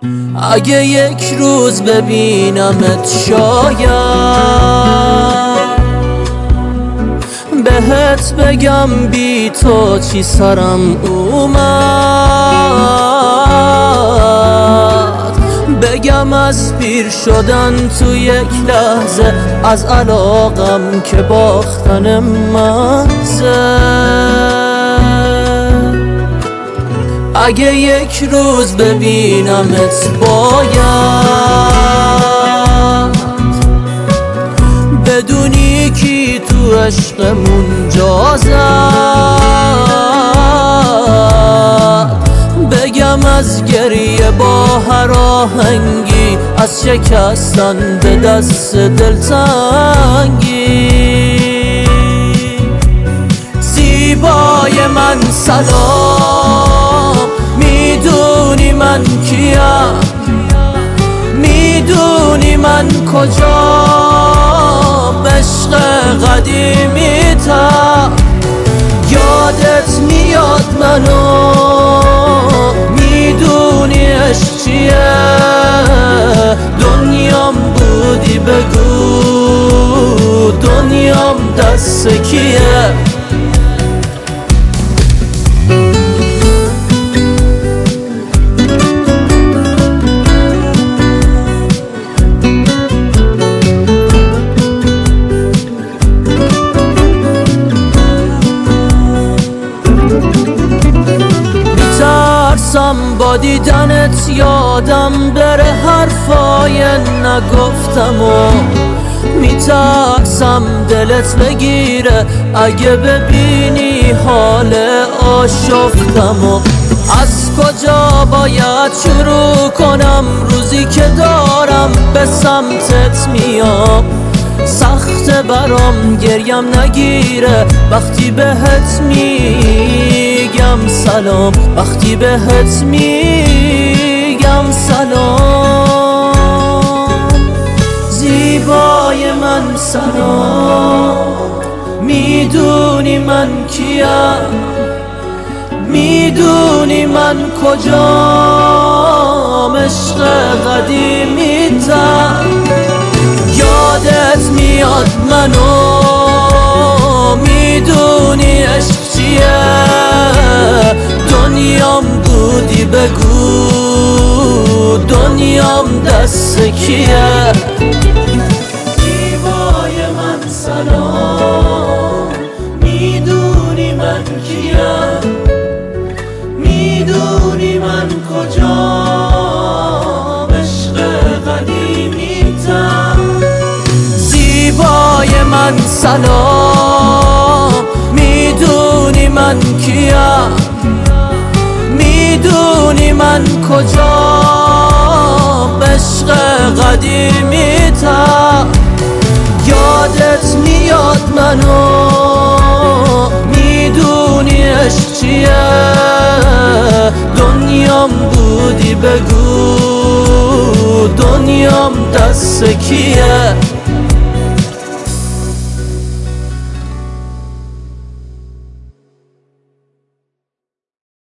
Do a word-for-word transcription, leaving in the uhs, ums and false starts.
اگه یک روز ببینمت شاید بهت بگم بی تو چی سرم اومد، بگم از پیر شدن تو یک لحظه از علاقم که باختن مزه. اگه یک روز ببینمت باید بدونی کی تو عشقمون جا زد، بگم از گریه با هر آهنگی از شکستن به دست دلتنگی. زیبای من سلام، میدونی من کیم، میدونی من کجام، عشق قدیمی تا یادت میاد منو، میدونی عشق چیه، دنیام بودی بگو دنیام دست کیه. با دیدنت یادم بره حرفای نگفتم و میترسم دلت بگیره اگه ببینی حال آشفتم و از کجا باید شروع کنم روزی که دارم به سمتت میام. سخت برام گریم نگیره وقتی بهت میگم سلام، وقتی بهت میگم سلام. زیبای من سلام، میدونی من کیم، میدونی من کجام، عشق قدیمی تر یادت میاد منو، میدونی عشق چیه، دنیام بودی بگو دنیام دست کیه. زیبای من سلام، میدونی من کیم، میدونی من کجام، عشق قدیمی تر. زیبای من سلام، میدونی من کیم، میدونی من کجام، عشق قدیمی تر یادت میاد منو، میدونی عشق چیه، دنیام بودی بگو دنیام دست کیه.